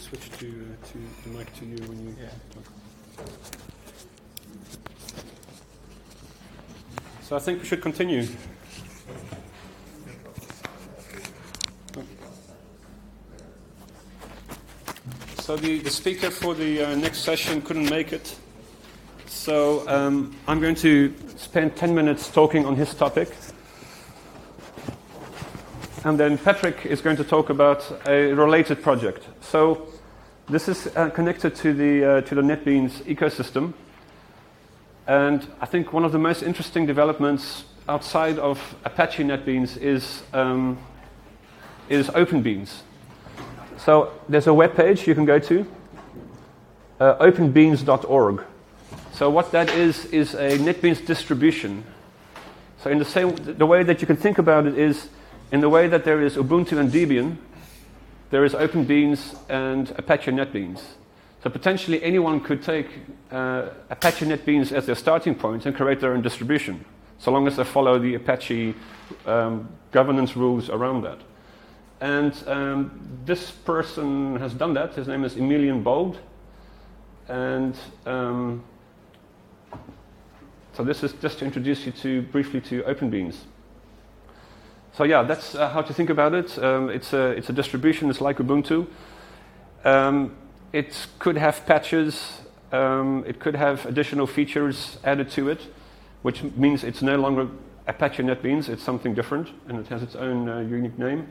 switch to the mic to you when you talk. So I think we should continue. So the speaker for the next session couldn't make it. So I'm going to spend 10 minutes talking on his topic. And then Patrick is going to talk about a related project. So this is connected to the NetBeans ecosystem. And I think one of the most interesting developments outside of Apache NetBeans is OpenBeans. So there's a web page you can go to, openbeans.org. So what that is a NetBeans distribution. So in the way that you can think about it is, in the way that there is Ubuntu and Debian, there is OpenBeans and Apache NetBeans. So potentially anyone could take Apache NetBeans as their starting point and create their own distribution, so long as they follow the Apache governance rules around that. And this person has done that. His name is Emilian Bold. And so this is just to introduce you briefly to OpenBeans. So yeah, that's how to think about it. It's a distribution. It's like Ubuntu. It could have patches. It could have additional features added to it, which means it's no longer Apache NetBeans. It's something different, and it has its own unique name.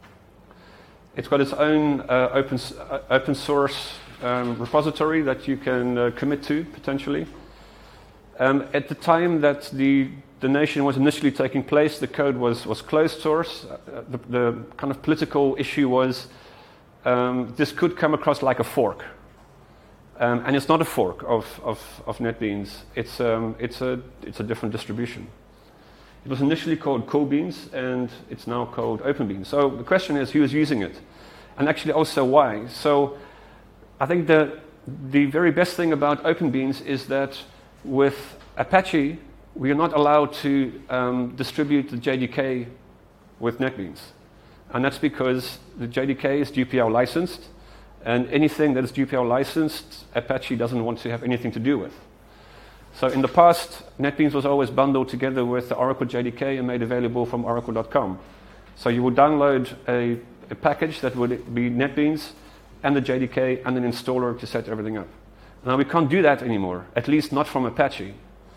It's got its own open source repository that you can commit to potentially. At the time that the donation was initially taking place, the code was closed source. The kind of political issue was this could come across like a fork, and it's not a fork of NetBeans. It's a different distribution. It was initially called CoolBeans, and it's now called OpenBeans. So the question is, who is using it, and actually also why? So I think the very best thing about OpenBeans is that with Apache, we are not allowed to distribute the JDK with NetBeans. And that's because the JDK is GPL licensed, and anything that is GPL licensed, Apache doesn't want to have anything to do with. So in the past, NetBeans was always bundled together with the Oracle JDK and made available from oracle.com. So you would download a package that would be NetBeans and the JDK and an installer to set everything up. Now we can't do that anymore, at least not from Apache.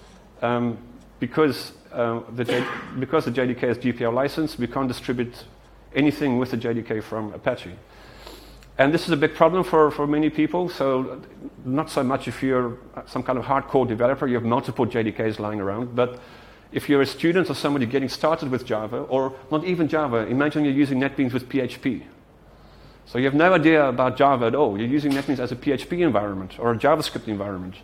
Because the JDK is GPL licensed, we can't distribute anything with the JDK from Apache. And this is a big problem for many people. So not so much if you're some kind of hardcore developer, you have multiple JDKs lying around. But if you're a student or somebody getting started with Java, or not even Java, imagine you're using NetBeans with PHP. So you have no idea about Java at all. You're using NetBeans as a PHP environment or a JavaScript environment.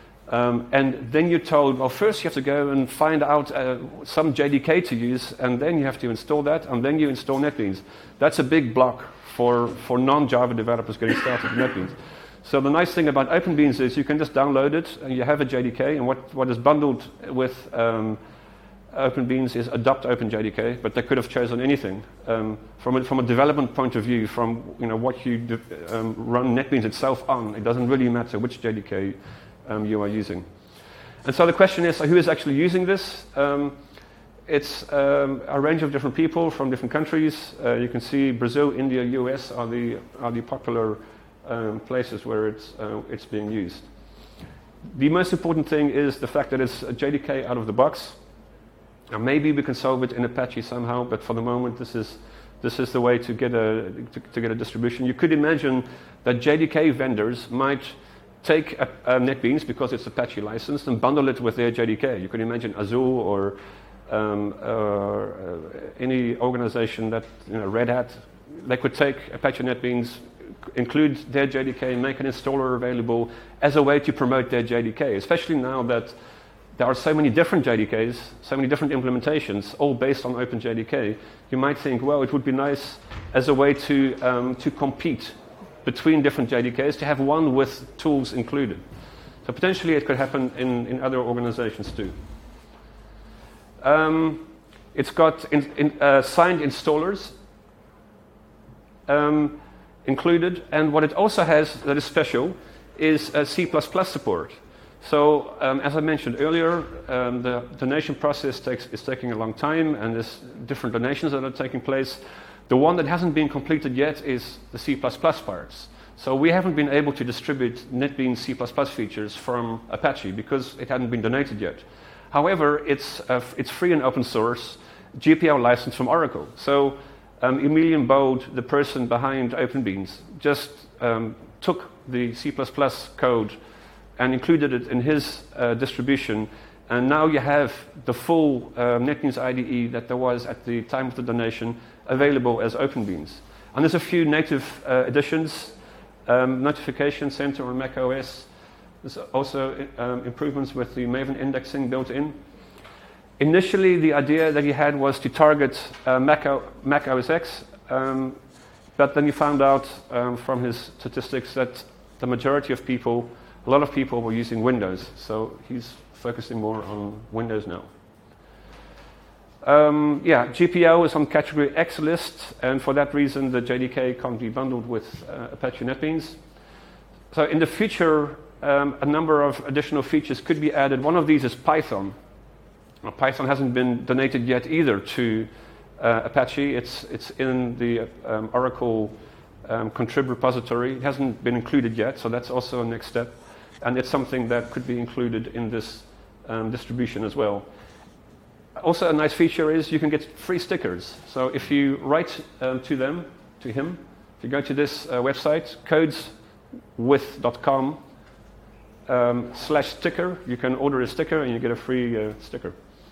And then you're told, well, first you have to go and find out some JDK to use, and then you have to install that, and then you install NetBeans. That's a big block for non-Java developers getting started with NetBeans. So the nice thing about OpenBeans is you can just download it, and you have a JDK, and what is bundled with OpenBeans is adopt OpenJDK, but they could have chosen anything. From a development point of view, from what you run NetBeans itself on, it doesn't really matter which JDK you are using. And so the question is, who is actually using this? It's a range of different people from different countries. You can see Brazil, India, US are the popular places where it's being used. The most important thing is the fact that it's a JDK out of the box. And maybe we can solve it in Apache somehow, but for the moment, this is the way to get a distribution. You could imagine that JDK vendors might take NetBeans because it's Apache licensed and bundle it with their JDK. You could imagine Azul or any organization that, Red Hat, they could take Apache NetBeans, include their JDK, make an installer available as a way to promote their JDK, especially now that there are so many different JDKs, so many different implementations, all based on OpenJDK. You might think, well, it would be nice as a way to compete between different JDKs, to have one with tools included. So potentially it could happen in other organizations too. It's got signed installers. included. And what it also has that is special is C++ support. So, as I mentioned earlier, the donation process is taking a long time, and there's different donations that are taking place. The one that hasn't been completed yet is the C++ parts. So we haven't been able to distribute NetBeans C++ features from Apache because it hadn't been donated yet. However, it's free and open source GPL license from Oracle. So Emilian Bode, the person behind OpenBeans, just took the C++ code and included it in his distribution. And now you have the full NetBeans IDE that there was at the time of the donation available as OpenBeans. And there's a few native additions, notification center on Mac OS. There's also improvements with the Maven indexing built in. Initially, the idea that he had was to target Mac OS X, but then he found out from his statistics that the majority of people, a lot of people were using Windows, so he's focusing more on Windows now. GPO is on category X list, and for that reason the JDK can't be bundled with Apache NetBeans. So in the future, a number of additional features could be added. One of these is Python. Now, Python hasn't been donated yet either to Apache. It's in the Oracle contrib repository. It hasn't been included yet, so that's also a next step. And it's something that could be included in this distribution as well. Also, a nice feature is you can get free stickers. So if you write to him, if you go to this website, codeswith.com/sticker, you can order a sticker and you get a free sticker.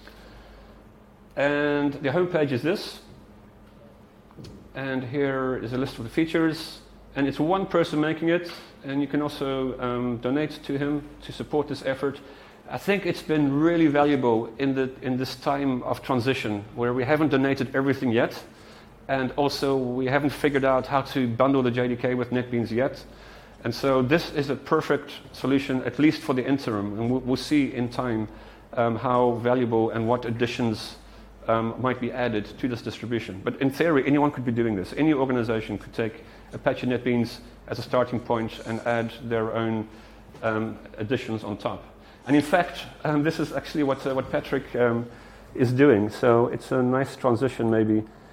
And the homepage is this. And here is a list of the features. And it's one person making it, and you can also donate to him to support this effort. I think it's been really valuable in this time of transition where we haven't donated everything yet, and also we haven't figured out how to bundle the JDK with NetBeans yet. And so this is a perfect solution, at least for the interim, and we'll see in time how valuable and what additions might be added to this distribution. But in theory, anyone could be doing this. Any organization could take Apache NetBeans as a starting point and add their own additions on top. And in fact, this is actually what Patrick is doing. So it's a nice transition maybe